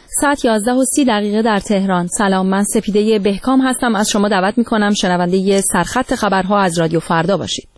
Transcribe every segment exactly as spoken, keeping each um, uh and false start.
ساعت یازده و سی دقیقه در تهران. سلام، من سپیده بهکام هستم. از شما دعوت میکنم شنونده سرخط خبرها از رادیو فردا باشید.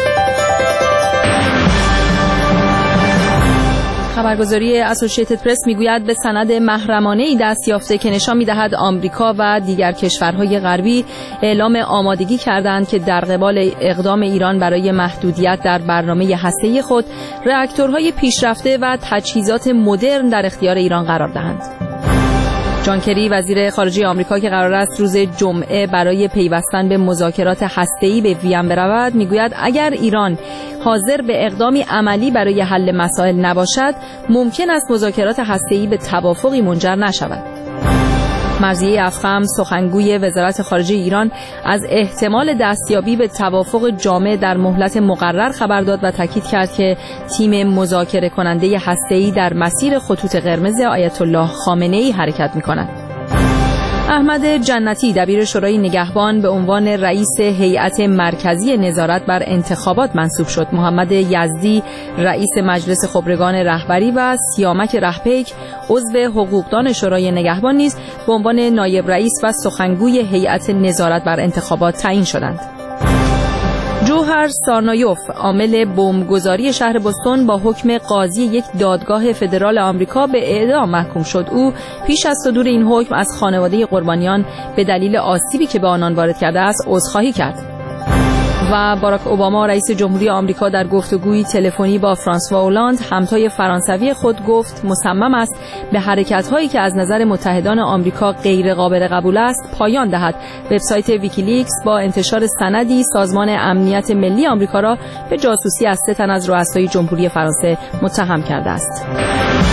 خبرگزاری اسوسییتد پرس میگوید به سند محرمانه‌ای دست یافته که نشان می‌دهد آمریکا و دیگر کشورهای غربی اعلام آمادگی کردند که در قبال اقدام ایران برای محدودیت در برنامه هسته‌ای خود راکتورهای پیشرفته و تجهیزات مدرن در اختیار ایران قرار دهند. جان کری وزیر خارجه آمریکا که قرار است روز جمعه برای پیوستن به مذاکرات هسته‌ای به وین برود میگوید اگر ایران حاضر به اقدامی عملی برای حل مسائل نباشد ممکن است مذاکرات هسته‌ای به توافقی منجر نشود. مرضیه افخم سخنگوی وزارت خارجه ایران از احتمال دستیابی به توافق جامع در مهلت مقرر خبر داد و تاکید کرد که تیم مذاکره کننده هسته‌ای در مسیر خطوط قرمز آیت الله خامنه‌ای حرکت می‌کند. احمد جنتی دبیر شورای نگهبان به عنوان رئیس هیئت مرکزی نظارت بر انتخابات منصوب شد. محمد یزدی رئیس مجلس خبرگان رهبری و سیامک رهپیک عضو حقوقدان شورای نگهبان نیز به عنوان نایب رئیس و سخنگوی هیئت نظارت بر انتخابات تعیین شدند. جوهر سارنایوف عامل بمبگذاری شهر بوستون با حکم قاضی یک دادگاه فدرال آمریکا به اعدام محکوم شد. او پیش از صدور این حکم از خانواده قربانیان به دلیل آسیبی که به آنان وارد کرده است عذرخواهی کرد. و باراک اوباما رئیس جمهوری آمریکا در گفتگویی تلفنی با فرانسوا اولاند همتای فرانسوی خود گفت مصمم است به حرکت‌هایی که از نظر متحدان آمریکا غیر قابل قبول است پایان دهد. وبسایت ویکیلیکس با انتشار سندی سازمان امنیت ملی آمریکا را به جاسوسی از سه تن از رؤسای جمهوری فرانسه متهم کرده است.